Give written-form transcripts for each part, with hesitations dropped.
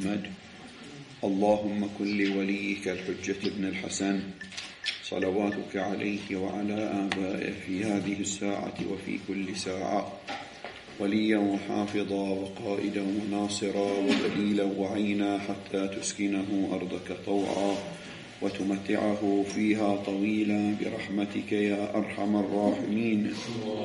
محمد. اللهم كن لوليك الحجة ابن الحسن صلواتك عليه وعلى آبائه في هذه الساعة وفي كل ساعة وليا وحافظا وقائدا وناصرا ودليلا وعينا حتى تسكنه أرضك طوعا وتمتعه فيها طويلا برحمتك يا أرحم الراحمين.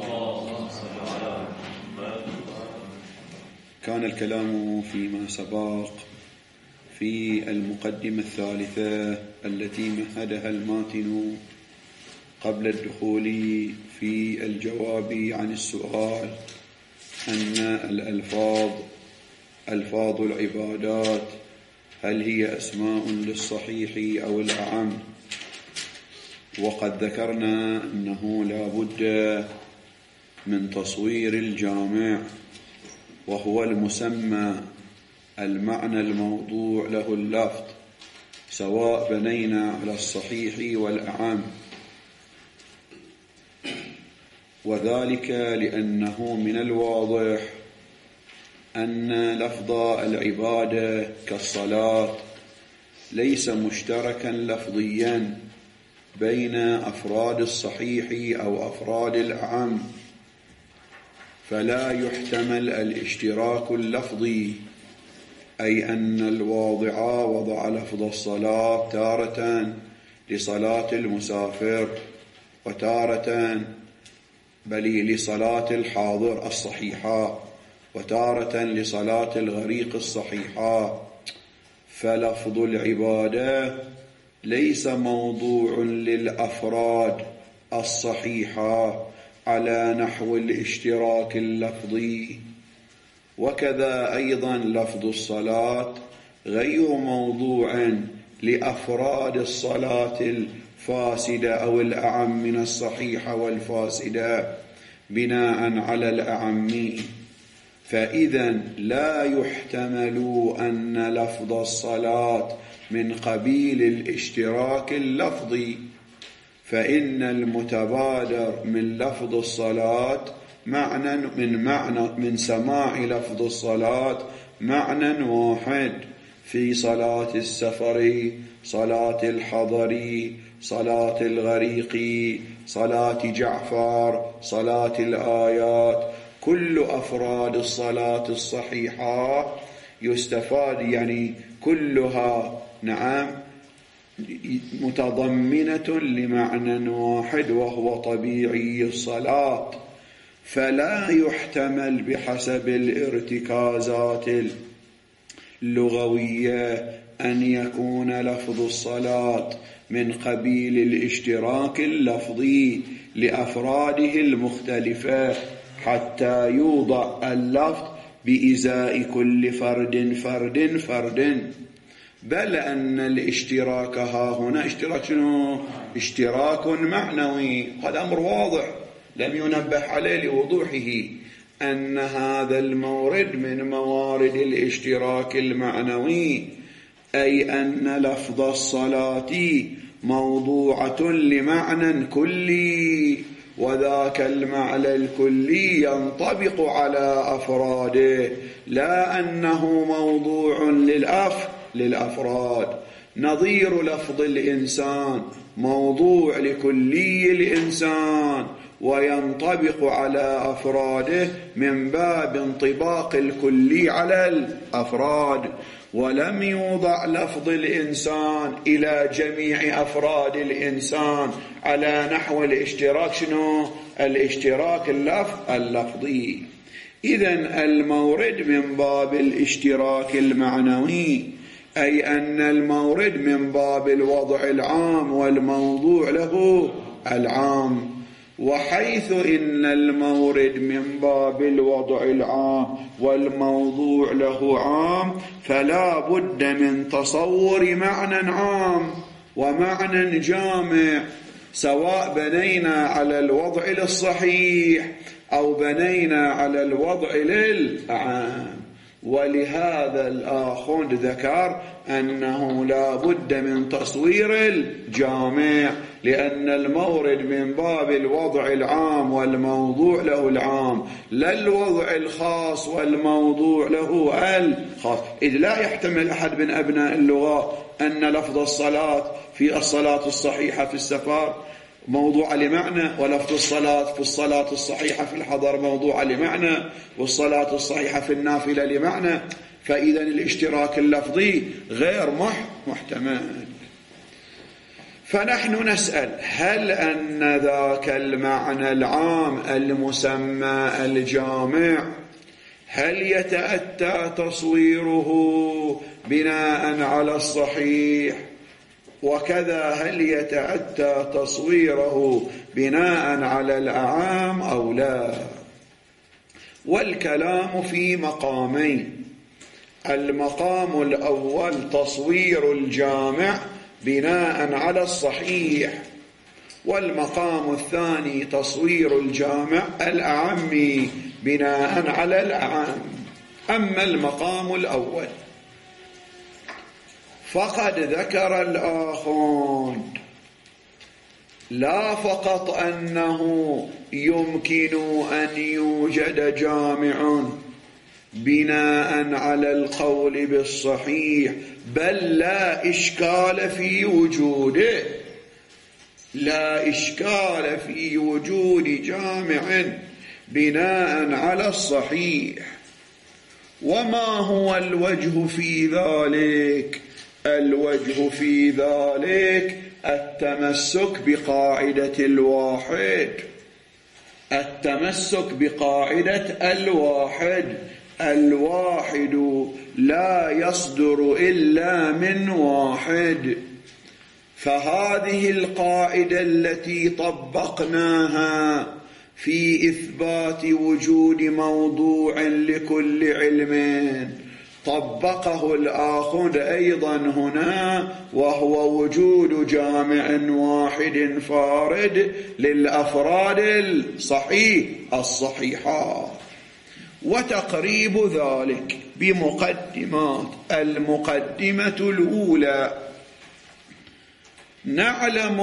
كان الكلام فيما سبق في المقدمة الثالثة التي مهدها الماتن قبل الدخول في الجواب عن السؤال أن ألفاظ العبادات هل هي أسماء للصحيح أو الأعم؟ وقد ذكرنا أنه لا بد من تصوير الجامع وهو المسمى المعنى الموضوع له اللفظ، سواء بنينا على الصحيح والأعم، وذلك لأنه من الواضح أن لفظ العبادة كالصلاة ليس مشتركا لفظيا بين أفراد الصحيح أو أفراد الأعم، فلا يحتمل الاشتراك اللفظي، أي أن الواضع وضع لفظ الصلاة تارة لصلاة المسافر وتارة لصلاة الحاضر الصحيحة وتارة لصلاة الغريق الصحيحة. فلفظ العبادة ليس موضوع للأفراد الصحيحة على نحو الاشتراك اللفظي، وكذا أيضا لفظ الصلاة غير موضوع لأفراد الصلاة الفاسدة أو الأعم من الصحيحة والفاسدة بناء على الأعم. فإذا لا يحتمل أن لفظ الصلاة من قبيل الاشتراك اللفظي، فإن المتبادر من لفظ الصلاة من سماع لفظ الصلاة معنى واحد في صلاة السفر، صلاة الحضر، صلاة الغريق، صلاة جعفر، صلاة الآيات. كل أفراد الصلاة الصحيحة يستفاد، كلها متضمنة لمعنى واحد وهو طبيعي الصلاة، فلا يحتمل بحسب الارتكازات اللغوية أن يكون لفظ الصلاة من قبيل الاشتراك اللفظي لأفراده المختلفة حتى يوضع اللفظ بإزاء كل فرد، بل أن الاشتراك هنا اشتراك معنوي. هذا أمر واضح لم ينبه عليه لوضوحه، أن هذا المورد من موارد الاشتراك المعنوي، أي أن لفظ الصلاة موضوعة لمعنى كلي، وذاك المعنى الكلي ينطبق على أفراده، لا أنه موضوع للأفراد. نظير لفظ الإنسان موضوع لكلي الإنسان وينطبق على أفراده من باب انطباق الكلي على الأفراد، ولم يوضع لفظ الإنسان إلى جميع أفراد الإنسان على نحو الاشتراك. الاشتراك اللفظي. إذن المورد من باب الاشتراك المعنوي، أي أن المورد من باب الوضع العام والموضوع له العام. وحيث إن المورد من باب الوضع العام والموضوع له عام، فلا بد من تصور معنى عام ومعنى جامع، سواء بنينا على الوضع الصحيح أو بنينا على الوضع للأعام. ولهذا الآخوند ذكر أنه لا بد من تصوير الجامع، لأن المورد من باب الوضع العام والموضوع له العام، لا الوضع الخاص والموضوع له الخاص. إذ لا يحتمل أحد من أبناء اللغة أن لفظ الصلاة في الصلاة الصحيحة في السفر موضوع لمعنى، ولفظ الصلاة في الصلاة الصحيحة في الحضر موضوع لمعنى، والصلاة الصحيحة في النافلة لمعنى. فإذا الاشتراك اللفظي غير محتمل. فنحن نسأل: هل أن ذاك المعنى العام المسمى الجامع هل يتأتى تصويره بناء على الصحيح، وكذا هل يتأتى تصويره بناء على الأعام أو لا؟ والكلام في مقامين: المقام الأول تصوير الجامع بناء على الصحيح، والمقام الثاني تصوير الجامع الأعم بناء على الأعم. أما المقام الأول فقد ذكر الآخوند لا فقط أنه يمكن أن يوجد جامع بناء على القول بالصحيح، بل لا إشكال في وجوده، لا إشكال في وجود جامع بناء على الصحيح. وما هو الوجه في ذلك؟ الوجه في ذلك التمسك بقاعدة الواحد، التمسك بقاعدة الواحد. الواحد لا يصدر إلا من واحد. فهذه القاعدة التي طبقناها في إثبات وجود موضوع لكل علم طبقه الآخوند أيضا هنا، وهو وجود جامع واحد فارد للأفراد الصحيحة. وتقريب ذلك بمقدمات. المقدمة الأولى: نعلم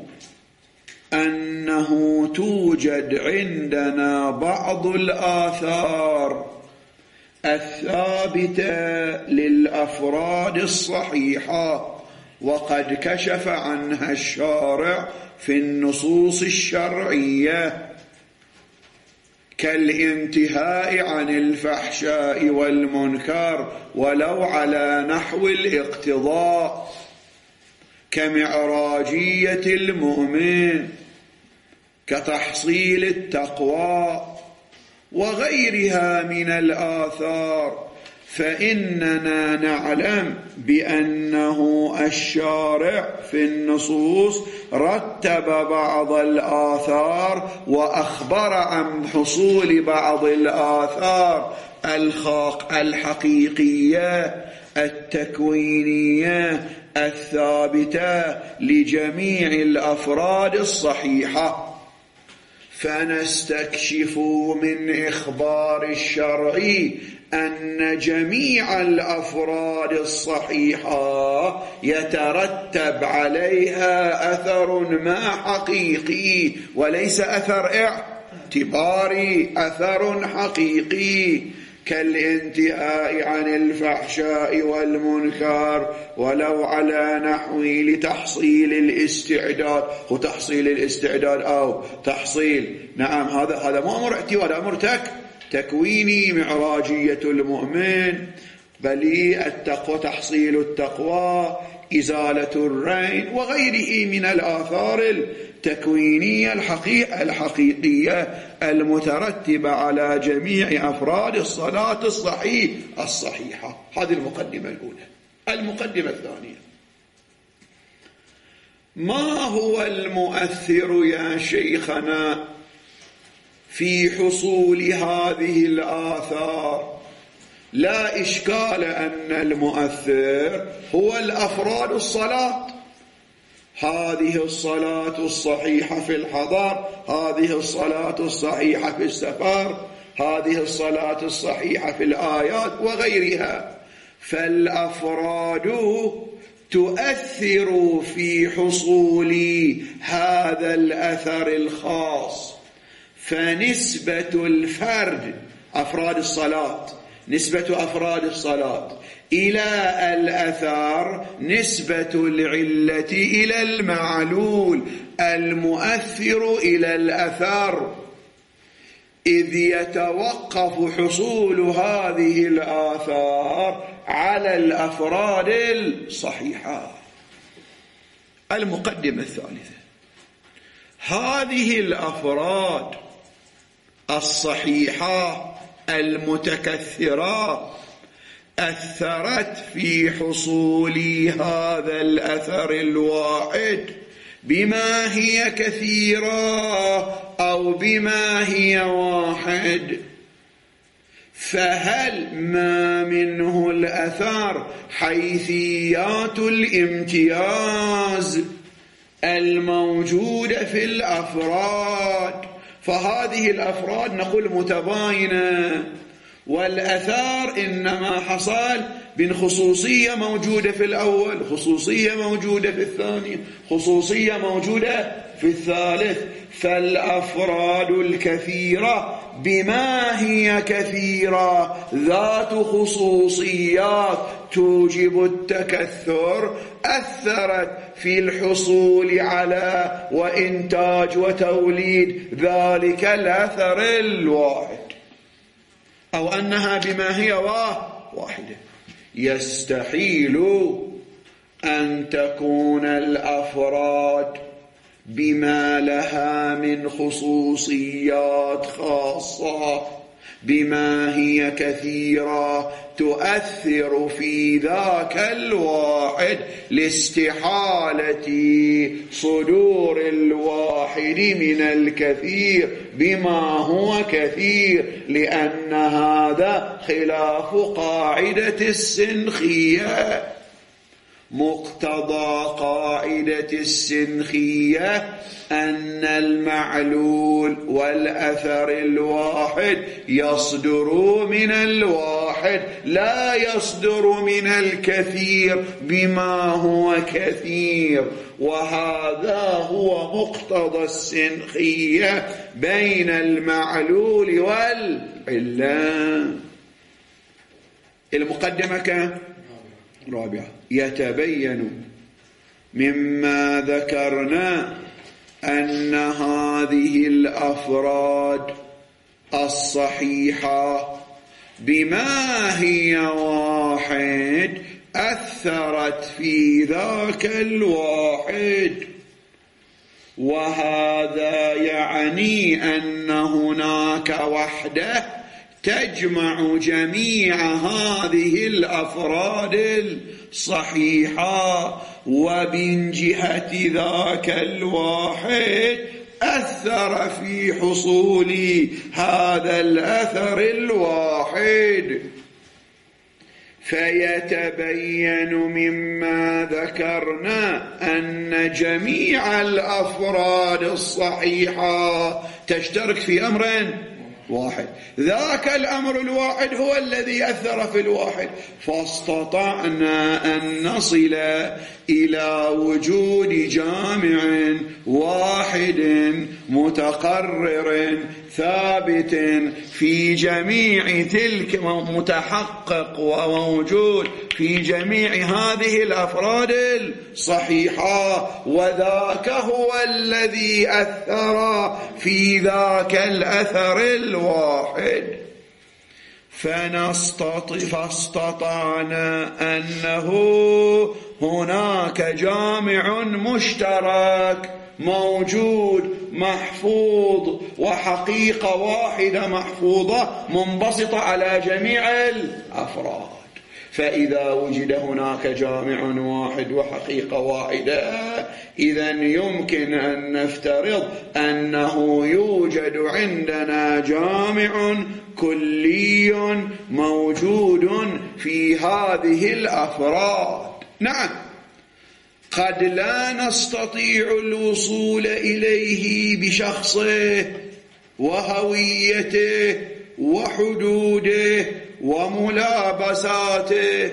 أنه توجد عندنا بعض الآثار الثابتة للأفراد الصحيحة، وقد كشف عنها الشارع في النصوص الشرعية، كالانتهاء عن الفحشاء والمنكر ولو على نحو الاقتضاء، كمعراجية المؤمن، كتحصيل التقوى، وغيرها من الآثار. فإننا نعلم بأنه الشارع في النصوص رتب بعض الآثار وأخبر عن حصول بعض الآثار الحقيقية التكوينية الثابتة لجميع الأفراد الصحيحة. فنستكشف من إخبار الشرع أن جميع الأفراد الصحيحة يترتب عليها أثر ما حقيقي، وليس أثر اعتباري، أثر حقيقي، كالانتهاء عن الفحشاء والمنكر ولو على نحو لتحصيل الاستعداد. وتحصيل الاستعداد أو تحصيل، نعم، هذا مو أمر اعتباري، هذا أمر تكويني، معراجية المؤمن، بل التقوى، تحصيل التقوى، إزالة الرين، وغيره من الآثار التكوينية الحقيقية المترتبة على جميع أفراد الصلاة الصحيحة. هذه المقدمة الأولى. المقدمة الثانية: ما هو المؤثر يا شيخنا في حصول هذه الآثار؟ لا إشكال أن المؤثر هو الأفراد الصلاة، هذه الصلاة الصحيحة في الحضر، هذه الصلاة الصحيحة في السفر، هذه الصلاة الصحيحة في الآيات وغيرها. فالأفراد تؤثر في حصول هذا الأثر الخاص، فنسبة الفرد أفراد الصلاة، نسبة أفراد الصلاة إلى الأثر نسبة العلة إلى المعلول المؤثر إلى الأثر، إذ يتوقف حصول هذه الآثار على الأفراد الصحيحة. المقدمة الثالثة: هذه الأفراد الصحيحة المتكثرة أثرت في حصول هذا الأثر الواحد بما هي كثيرة أو بما هي واحد. فهل ما منه الأثر حيثيات الامتياز الموجودة في الأفراد، فهذه الأفراد نقول متباينة، والأثار إنما حصل من خصوصية موجودة في الأول، خصوصية موجودة في الثاني، خصوصية موجودة في الثالث. فالأفراد الكثيرة بما هي كثيرة ذات خصوصيات توجب التكثر أثرت في الحصول على وإنتاج وتوليد ذلك الأثر الواحد، أو أنها بما هي واحدة. يستحيل أن تكون الأفراد بما لها من خصوصيات خاصة بما هي كثيرة تؤثر في ذاك الواحد لاستحالة صدور الواحد من الكثير بما هو كثير، لأن هذا خلاف قاعدة السنخية. مقتضى قاعدة السنخية أن المعلول والأثر الواحد يصدر من الواحد، لا يصدر من الكثير بما هو كثير، وهذا هو مقتضى السنخية بين المعلول والعلة. المقدمة رابعة: يتبين مما ذكرنا أن هذه الأفراد الصحيحة بما هي واحد أثرت في ذاك الواحد، وهذا يعني أن هناك وحدة تجمع جميع هذه الأفراد الصحيحة، ومن جهة ذاك الواحد أثر في حصول هذا الأثر الواحد. فيتبين مما ذكرنا أن جميع الأفراد الصحيحة تشترك في أمر واحد، ذاك الأمر الواحد هو الذي أثر في الواحد، فاستطعنا أن نصل إلى وجود جامع واحد متقرر ثابت في جميع تلك، متحقق وموجود في جميع هذه الأفراد الصحيحة، وذاك هو الذي أثر في ذاك الأثر الواحد. فاستطعنا أنه هناك جامع مشترك موجود محفوظ، وحقيقة واحدة محفوظة منبسطة على جميع الأفراد. فإذا وجد هناك جامع واحد وحقيقة واحدة، إذن يمكن أن نفترض أنه يوجد عندنا جامع كلي موجود في هذه الأفراد. نعم، قد لا نستطيع الوصول إليه بشخصه وهويته وحدوده وملابساته،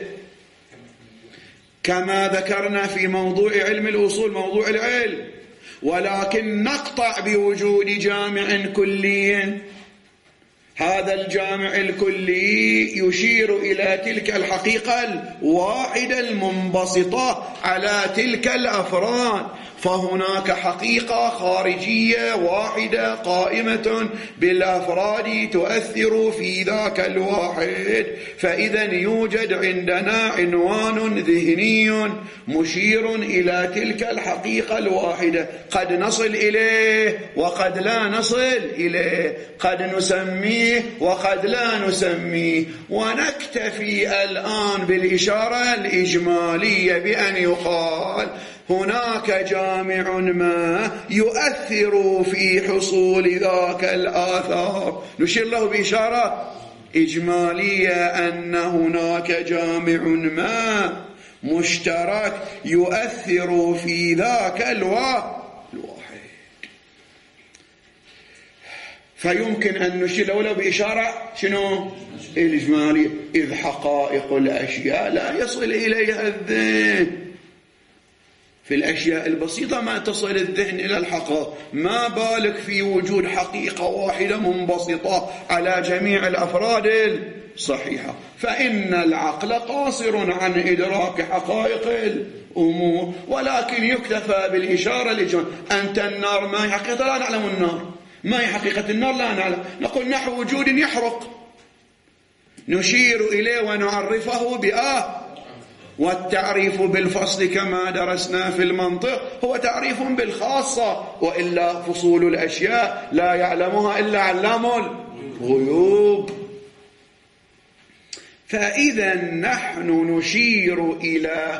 كما ذكرنا في موضوع علم الأصول موضوع العلم. ولكن نقطع بوجود جامع كلي. هذا الجامع الكلي يشير إلى تلك الحقيقة الواحدة المنبسطة على تلك الأفراد، فهناك حقيقة خارجية واحدة قائمة بالأفراد تؤثر في ذاك الواحد. فإذا يوجد عندنا عنوان ذهني مشير إلى تلك الحقيقة الواحدة، قد نصل إليه وقد لا نصل إليه، قد نسميه وقد لا نسميه. ونكتفي الآن بالإشارة الإجمالية بأن يقال هناك جامع ما يؤثر في حصول ذاك الآثار، نشير له بإشارة إجمالية أن هناك جامع ما مشترك يؤثر في ذاك الواحد. فيمكن أن نشير له بإشارة شنو؟ الإجمالية، إذ حقائق الأشياء لا يصل إليها الذهن. في الأشياء البسيطة ما تصل الذهن إلى الحقائق، ما بالك في وجود حقيقة واحدة منبسطة على جميع الأفراد الصحيحة. فإن العقل قاصر عن إدراك حقائق الأمور، ولكن يكتفى بالإشارة الإجمالية. أنت النار ما هي حقيقة؟ لا نعلم النار. ما هي حقيقة النار؟ لا نعلم. نقول نحو وجود يحرق، نشير إليه ونعرفه والتعريف بالفصل كما درسنا في المنطق هو تعريف بالخاصة، وإلا فصول الأشياء لا يعلمها إلا علام الغيوب. فإذا نحن نشير إلى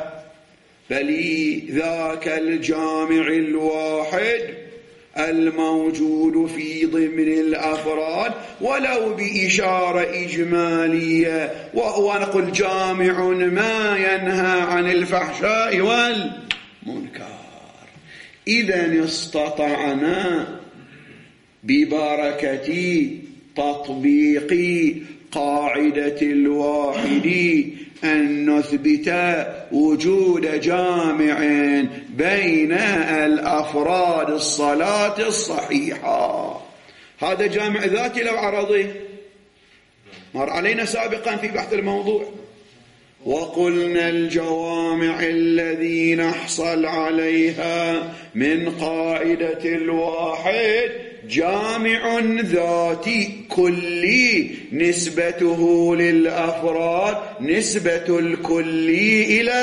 ذاك الجامع الواحد الموجود في ضمن الأفراد ولو بإشارة إجمالية، وهو نقول جامع ما ينهى عن الفحشاء والمنكر. إذا استطعنا ببركة تطبيق قاعدة الواحد أن نثبت وجود جامع بين الأفراد الصلاة الصحيحة. هذا جامع ذاتي لو عرضي، مر علينا سابقا في بحث الموضوع. وقلنا الجوامع الذي نحصل عليها من قاعدة الواحد جامع ذاتي كلي نسبته للأفراد نسبة الكلي إلى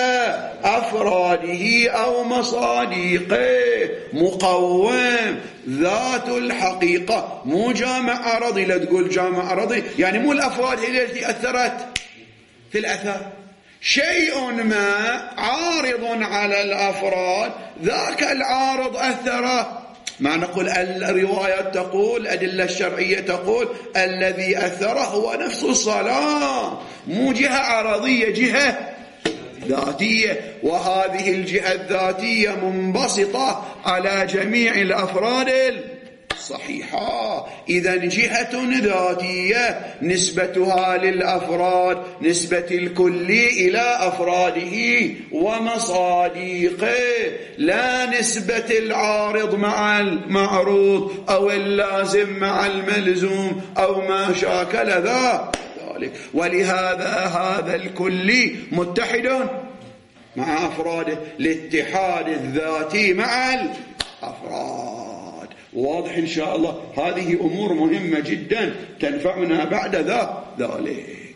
أفراده أو مصادقه، مقوم ذات الحقيقة، مو جامع عرضي. لا تقول جامع عرضي يعني مو الأفراد هي التي أثرت في الأثر، شيء ما عارض على الأفراد، ذاك العارض أثر. ما نقول الروايات تقول، الأدلة الشرعية تقول الذي أثر هو نفس الصلاة، مو جهة عرضية، جهة ذاتية، وهذه الجهة الذاتية منبسطة على جميع الأفراد الصحيحة. إذا جهة ذاتية نسبتها للأفراد نسبة الكلي إلى أفراده ومصادقه، لا نسبة العارض مع المعروض أو اللازم مع الملزوم أو ما شاكل ذلك. ولهذا هذا الكلي متحد مع أفراده، الاتحاد الذاتي مع الأفراد. واضح إن شاء الله. هذه أمور مهمة جدا تنفعنا بعد ذلك.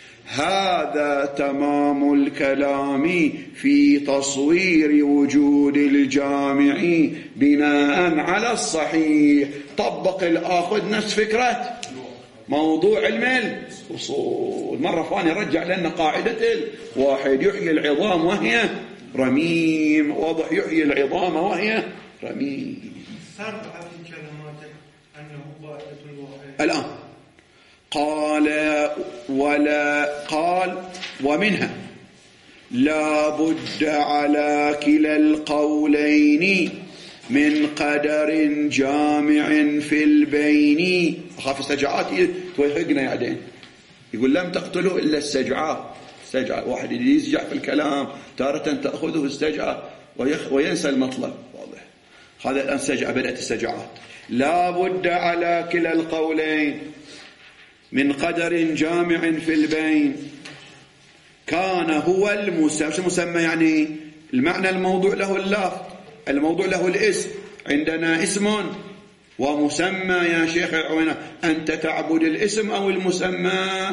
هذا تمام الكلام في تصوير وجود الجامع بناء على الصحيح. طبق الآخذ نفس فكرة موضوع علم الأصول. مرة ثانية رجع لنا قاعدة الواحد يحيي العظام وهي رميم. واضح، يحيي العظام وهي رميم. الآن قال ومنها لا بد على كلا القولين من قدر جامع في البين. أخاف السجعات توهقنا يعني. يقول لم تقتلوا إلا السجعة. السجعة واحد يسجع في الكلام تارة تأخذه السجعة وينسى المطلب. واضح هذا الآن سجعة، بدأت السجعات. لا بد على كلا القولين من قدر جامع في البين. كان هو المسمى. شو مسمى يعني؟ المعنى الموضوع له اللفظ، الموضوع له الاسم. عندنا اسم ومسمى يا شيخ العوينة. أنت تعبد الاسم أو المسمى؟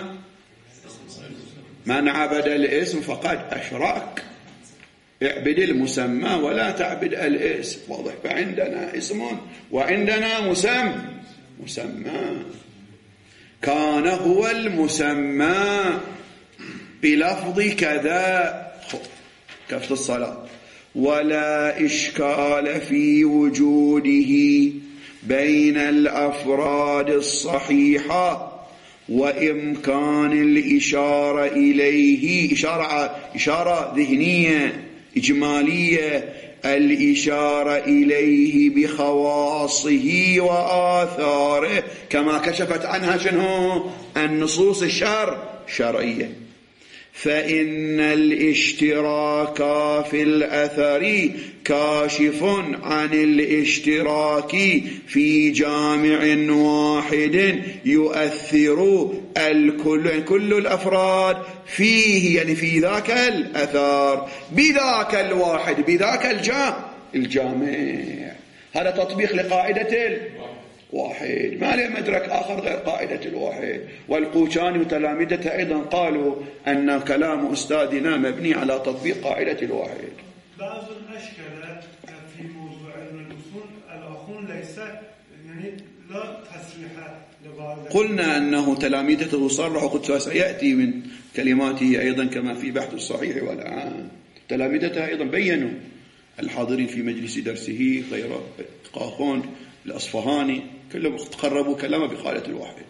من عبد الاسم فقد أشرك. اعبد المسمى ولا تعبد الاسم. واضح. فعندنا اسم وعندنا مسمى. كان هو المسمى بلفظ كذا كفت الصلاة ولا إشكال في وجوده بين الأفراد الصحيحة وإمكان الإشارة إليه. إشارة ذهنية إجمالية، الإشارة إليه بخواصه وآثاره كما كشفت عنها شنو؟ النصوص الشرعية. فإن الاشتراك في الأثر كاشف عن الاشتراك في جامع واحد يؤثر كل الأفراد فيه، يعني في ذاك الأثر بذاك الواحد بذاك الجامع. هذا تطبيق لقاعدة واحد، ما له مدرك آخر غير قاعدة الواحد. والقوشاني وتلامذته أيضا قالوا أن كلام أستاذنا مبني على تطبيق قاعدة الواحد. بعض الأشكال في موضوع الأصول الأخون ليس يعني لا تصريح لبعض. قلنا أنه تلامذته صرحوا، قد سيأتي من كلماته أيضا كما في بحث الصحيح والعام. تلامذته أيضا بيّنوا، الحاضرين في مجلس درسه غير قاخون الأصفهاني كلهم تقربوا كلامه بقاعدة الواحد.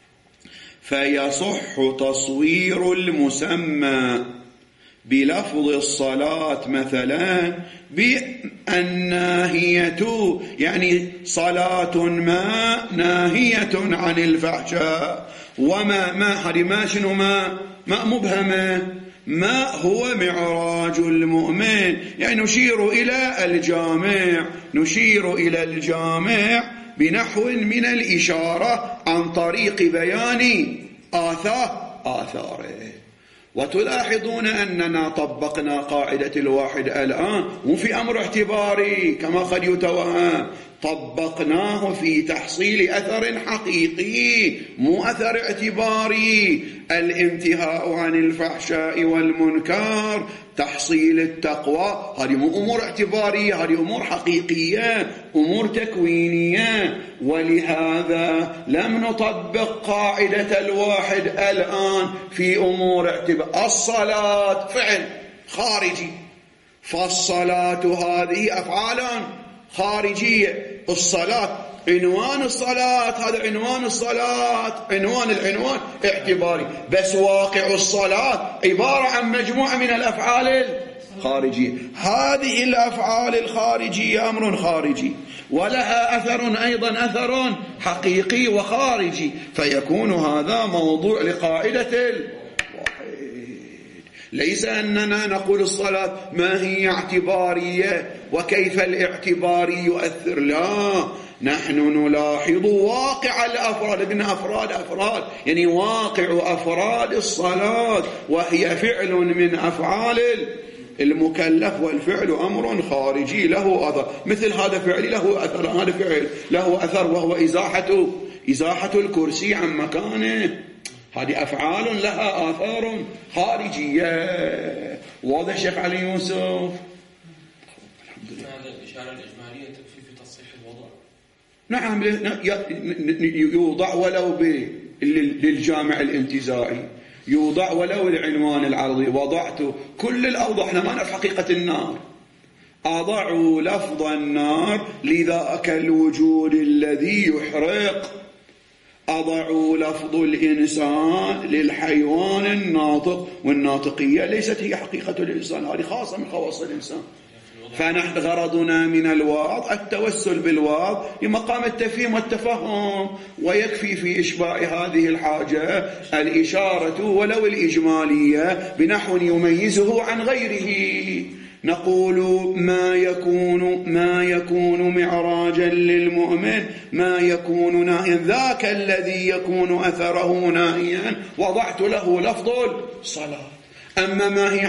فيصح تصوير المسمى بلفظ الصلاة مثلا بالناهية، يعني صلاة ما ناهية عن الفحشاء. وما هذه ما شنو ما مبهمة، ما هو معراج المؤمن، يعني نشير إلى الجامع بنحو من الإشارة عن طريق بيان آثاره. وتلاحظون أننا طبقنا قاعدة الواحد الآن مو في أمر اعتباري كما قد يتوهم، طبقناه في تحصيل أثر حقيقي مو أثر اعتباري. الانتهاء عن الفحشاء والمنكر، تحصيل التقوى، هذه مو أمور اعتبارية، هذه أمور حقيقية، أمور تكوينية. ولهذا لم نطبق قاعدة الواحد الآن في أمور اعتبار. الصلاة فعل خارجي، فالصلاة هذه أفعال خارجية. الصلاة عنوان الصلاة، هذا عنوان الصلاة، العنوان اعتباري، بس واقع الصلاة عبارة عن مجموعة من الأفعال الخارجية. هذه الأفعال الخارجية أمر خارجي ولها أثر أيضا أثر حقيقي وخارجي، فيكون هذا موضوع لقاعدة الواحد. ليس أننا نقول الصلاة ما هي اعتبارية وكيف الاعتباري يؤثر، لا، نحن نلاحظ واقع الأفراد. قلنا أفراد يعني واقع أفراد الصلاة، وهي فعل من أفعال المكلف، والفعل أمر خارجي له أثر. مثل هذا فعل له أثر، هذا فعل له أثر وهو إزاحة الكرسي عن مكانه. هذه أفعال لها آثار خارجية. واضح شيخ علي يوسف؟ الحمد لله. هذا الإشارة الإجمالية تكفي في تصحيح الوضع. نعم، يوضع ولو للجامع الانتزاعي، يوضع ولو العنوان العرضي. وضعت كل الأوضاع، احنا ما نعرف حقيقة النار. أضعوا لفظ النار لذاك الوجود الذي يحرق. أضعوا لفظ الإنسان للحيوان الناطق، والناطقية ليست هي حقيقة الإنسان، هذه خاصة من خواص الإنسان. فنحن غرضنا من الوعظ التوسل بالوعظ لمقام التفهيم والتفهم، ويكفي في إشباع هذه الحاجة الإشارة ولو الإجمالية بنحو يميزه عن غيره. نقول ما يكون معراجا للمؤمن، ما يكون ناهيا، ذاك الذي يكون أثره ناهيا وضعت له لفظ الصلاة. أما ما هي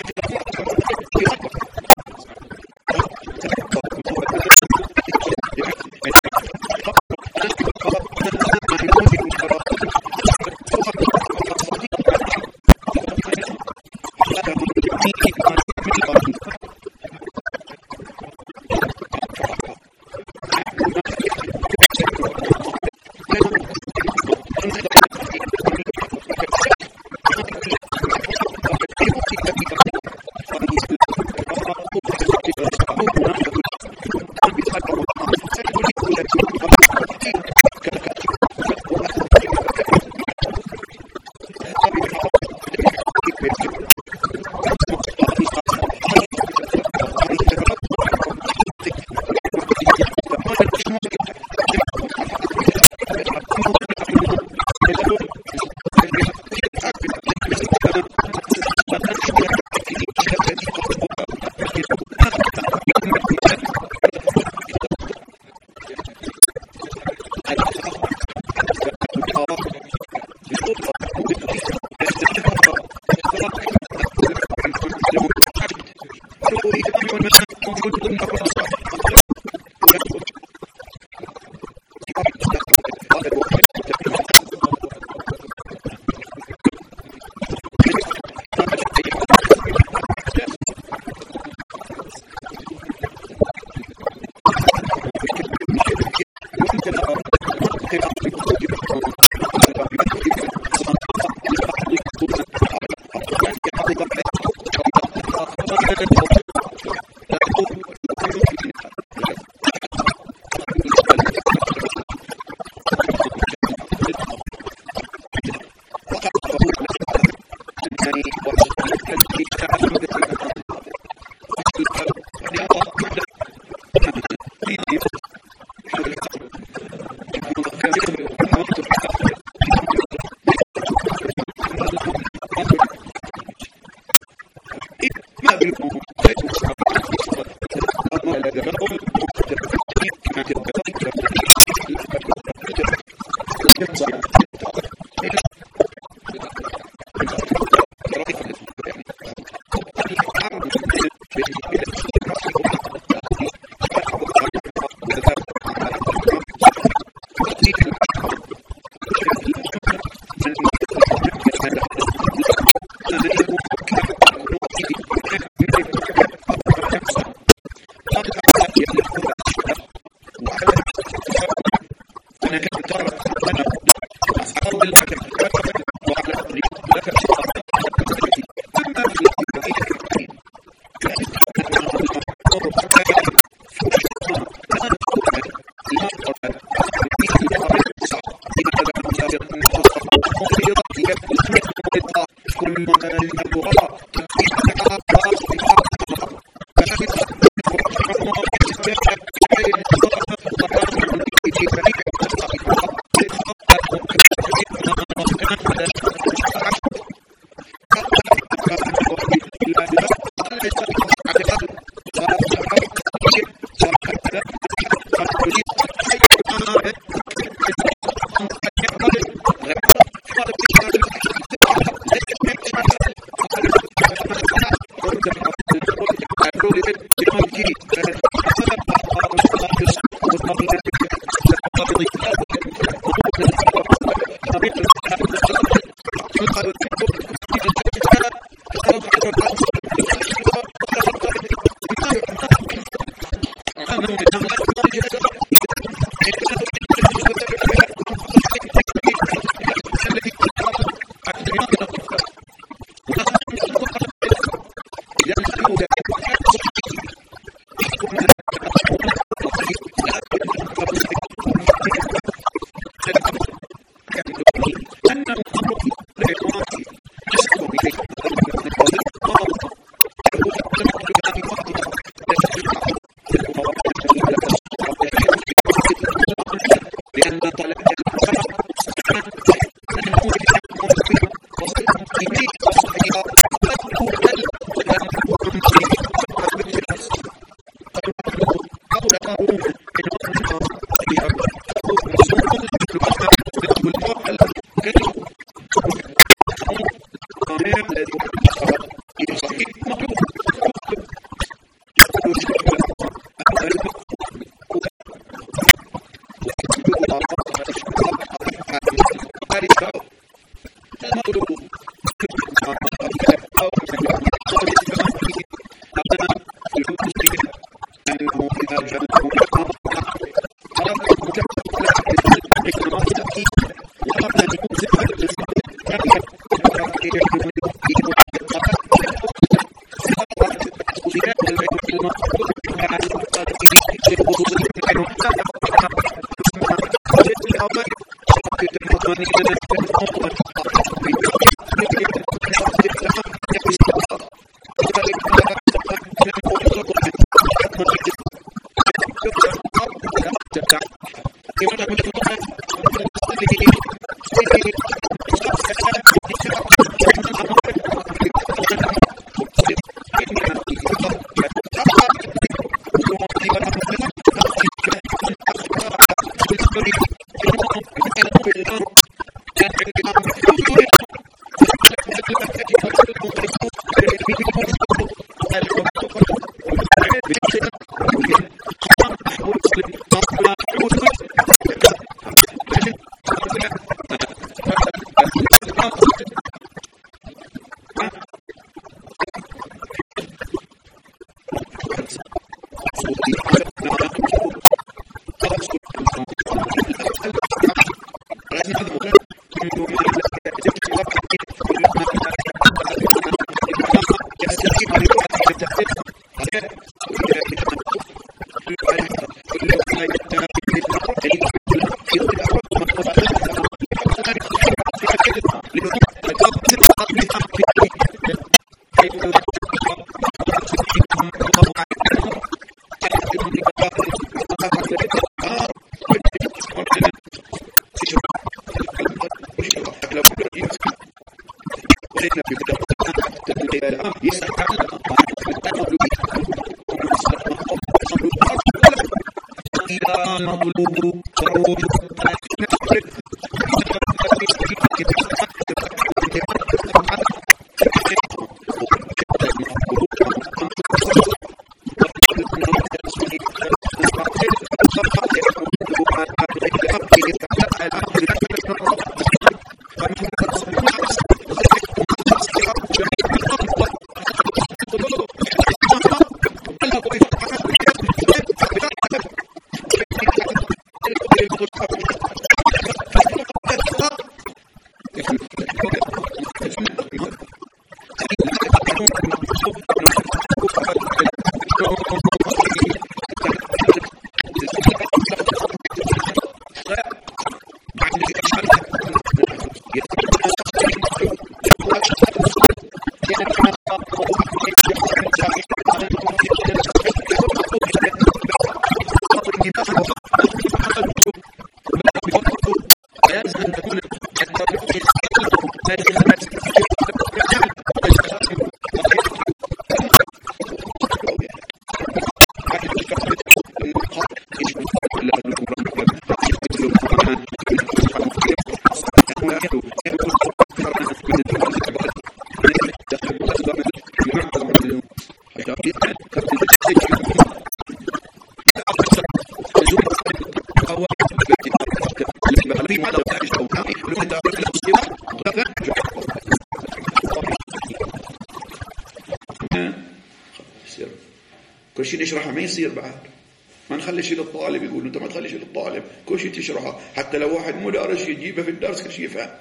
كل شيء نشرحه ما يصير بعد، ما نخلي شيء للطالب. يقول انت ما تخلي شيء للطالب، كل شيء تشرحه، حتى لو واحد مو دارس يجيبه في الدرس كل شيء يفهم.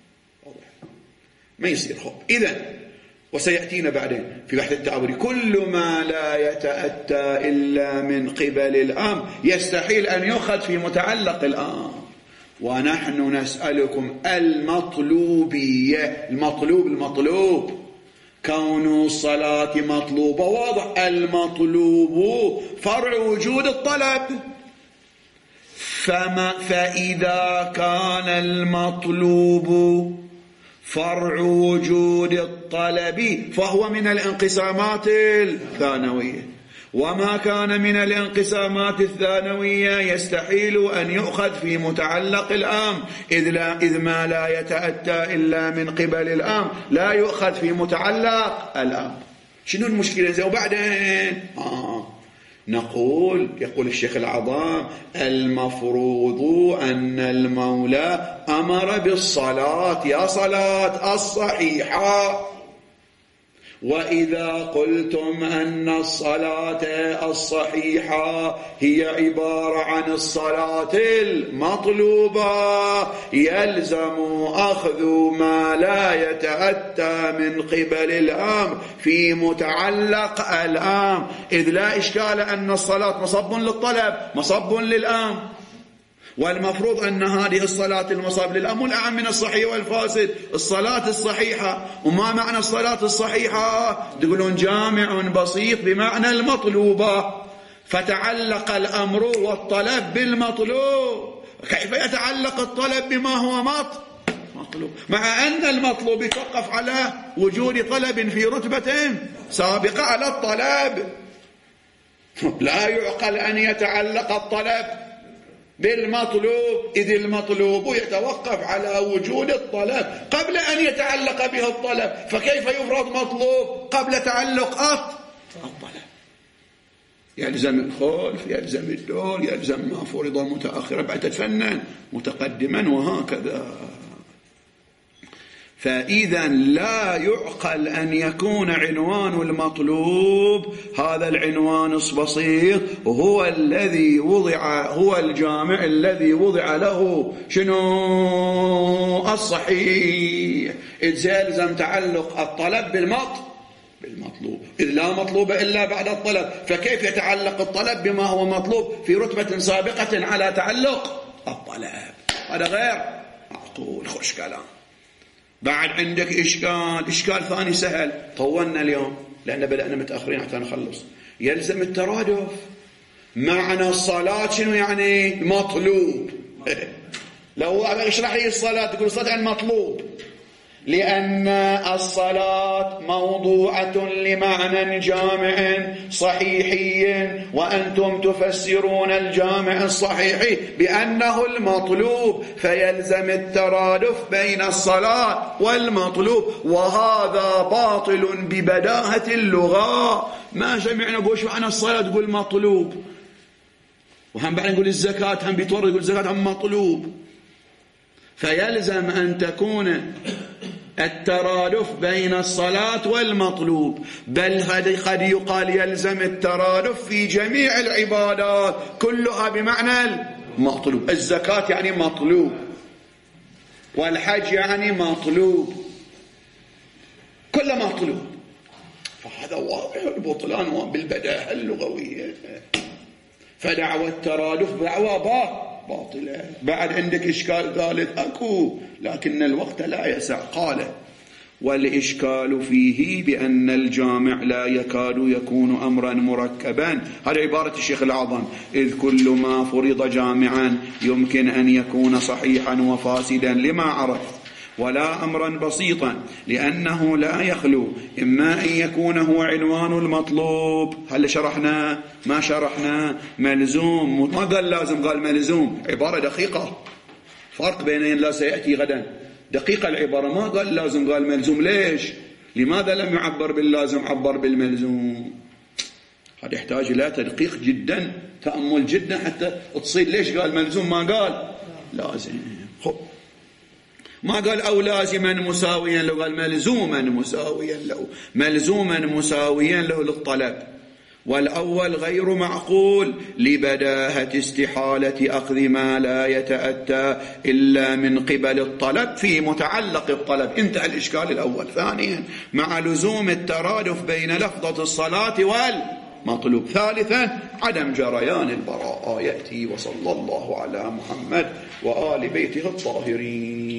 ما يصير. خب اذا وسيأتينا بعدين في بحث التعبري كل ما لا يتأتى إلا من قبل الأمر يستحيل أن يؤخذ في متعلق الأمر. ونحن نسألكم المطلوبية، المطلوب كون الصلاة مطلوبة، واضح. المطلوب فرع وجود الطلب، فإذا كان المطلوب فرع وجود الطلب فهو من الانقسامات الثانوية، وما كان من الانقسامات الثانوية يستحيل أن يؤخذ في متعلق الأمر، إذ ما لا يتأتى إلا من قبل الأمر لا يؤخذ في متعلق الأمر. شنو المشكلة؟ وبعدين نقول، يقول الشيخ العظام: المفروض أن المولى أمر بالصلاة، يا صلاة الصحيحة. وإذا قلتم أن الصلاة الصحيحة هي عبارة عن الصلاة المطلوبة يلزم أخذ ما لا يتأتى من قبل الأمر في متعلق الأمر، إذ لا إشكال أن الصلاة مصب للطلب مصب للأمر، والمفروض أن هذه الصلاة المصاب للأمر الأعم من الصحيح والفاسد، الصلاة الصحيحة. وما معنى الصلاة الصحيحة؟ تقولون جامع بسيط بمعنى المطلوبة، فتعلق الأمر والطلب بالمطلوب. كيف يتعلق الطلب بما هو مطلوب، مع أن المطلوب يتوقف على وجود طلب في رتبة سابقة على الطلب؟ لا يعقل أن يتعلق الطلب بالمطلوب، إذ المطلوب يتوقف على وجود الطلب قبل أن يتعلق به الطلب، فكيف يفرض مطلوب قبل تعلق الطلب. يلزم الخلف، يلزم الدور، يلزم ما فرض متأخرا بعد تتفنن متقدما وهكذا. فإذا لا يعقل أن يكون عنوان المطلوب هذا العنوان البسيط هو الذي وضع، هو الجامع الذي وضع له شنو الصحيح، إذ يلزم تعلق الطلب بالمطلوب، إذ لا مطلوب إلا بعد الطلب، فكيف يتعلق الطلب بما هو مطلوب في رتبة سابقة على تعلق الطلب؟ هذا غير معقول. خوش كلام. بعد عندك إشكال ثاني سهل، طولنا اليوم لأن بدأنا متأخرين حتى نخلص. يلزم الترادف. معنى الصلاة شنو يعني؟ مطلوب. لو اشرح لي الصلاة تقول الصلاة يعني مطلوب، لأن الصلاة موضوعة لمعنى جامع صحيحي، وأنتم تفسرون الجامع الصحيحي بأنه المطلوب، فيلزم الترادف بين الصلاة والمطلوب، وهذا باطل ببداهة اللغة. ما جمعنا بوش معنى الصلاة تقول مطلوب، وهم بعد نقول الزكاة هم بيتورد يقول الزكاة هم مطلوب. فيلزم أن تكون الترادف بين الصلاة والمطلوب، بل قد يقال يلزم الترادف في جميع العبادات كلها بمعنى المطلوب. الزكاة يعني مطلوب، والحج يعني مطلوب، كل مطلوب. فهذا واضح البطلان بالبداهة اللغوية. فدعوى الترادف دعوى باطلة. بعد عندك إشكال ثالث أكو لكن الوقت لا يسع. قال: والإشكال فيه بأن الجامع لا يكاد يكون أمرا مركبا. هذه عبارة الشيخ الأعظم: إذ كل ما فرض جامعا يمكن أن يكون صحيحا وفاسدا لما عرف، ولا أمرا بسيطا، لأنه لا يخلو إما أن يكون هو عنوان المطلوب. هل شرحنا؟ ما شرحنا؟ ملزوم، ما قال لازم، قال ملزوم. عبارة دقيقة، فرق بين لا سيأتي غدا، دقيقة العبارة، ما قال لازم قال ملزوم. ليش؟ لماذا لم يعبر باللازم، عبر بالملزوم؟ هذا يحتاج إلى تدقيق جدا، تأمل جدا حتى تصير ليش قال ملزوم ما قال لازم. ما قال أو لازما مساويا له، قال ملزوما مساويا له، ملزوما مساويا له للطلب. والأول غير معقول لبداهة استحالة أخذ ما لا يتأتى إلا من قبل الطلب في متعلق الطلب. انتهى الإشكال الأول. ثانيا مع لزوم الترادف بين لفظة الصلاة والمطلوب. ثالثا عدم جريان البراءة. يأتي: وصلى الله على محمد وآل بيته الطاهرين.